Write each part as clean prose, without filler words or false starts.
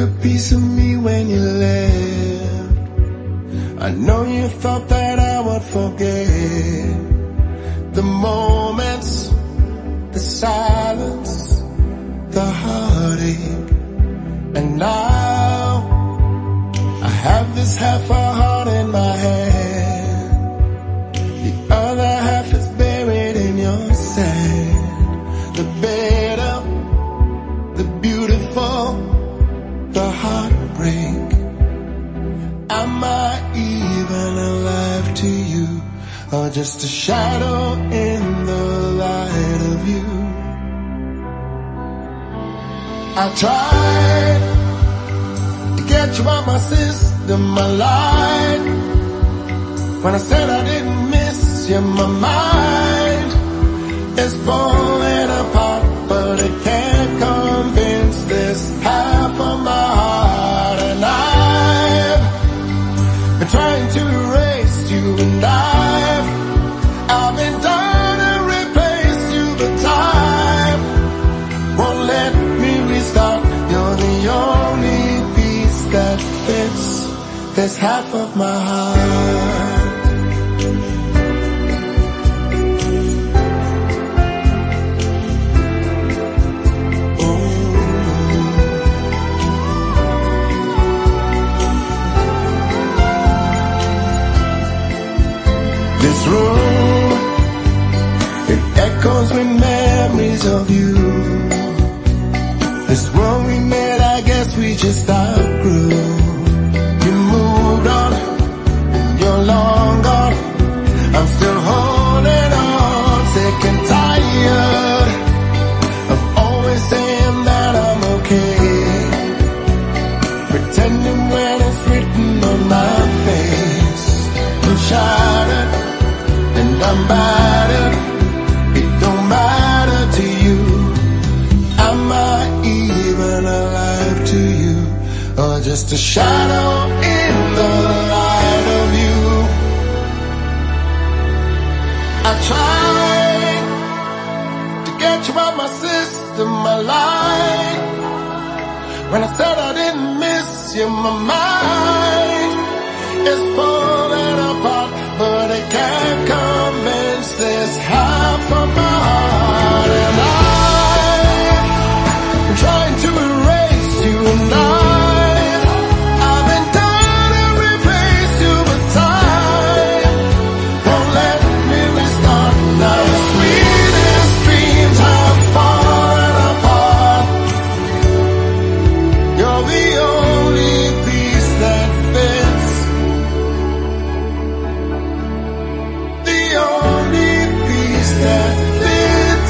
a piece of me when you left. I know you thought that I would forget the moments, the silence, the heartache. And now I have this half a heart in my hand, the other half is buried in your sand. The bitter, the beautiful, the heartbreak. Am I even alive to you, or just a shadow in the light of you? I tried to get you out my system, my life. When I said I didn't miss you, my mind is falling apart, but it can't convince this half of my heart. And I've been trying to erase you, and I've been trying to replace you, but time won't let me restart. You're the only piece that fits this half of my heart. This room, it echoes with memories of you. This world we made, I guess we just outgrew. You moved on, you're long gone. I'm still holding on, sick and tired of always saying that I'm okay, pretending when it's written on my face. I'm shattered and I'm battered, it don't matter to you. Am I even alive to you, or just a shadow in the light of you? I tried to get you out my system, my life. When I said I didn't miss you, my mind is falling apart, but I can't convince this half of my heart. And I'm trying to erase you, and I've been trying to replace you, but time won't let me restart. Now the sweetest dreams have fallen apart. You're the only piece that fits, the only piece that fits.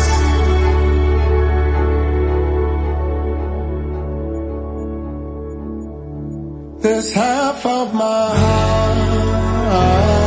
This half of my heart.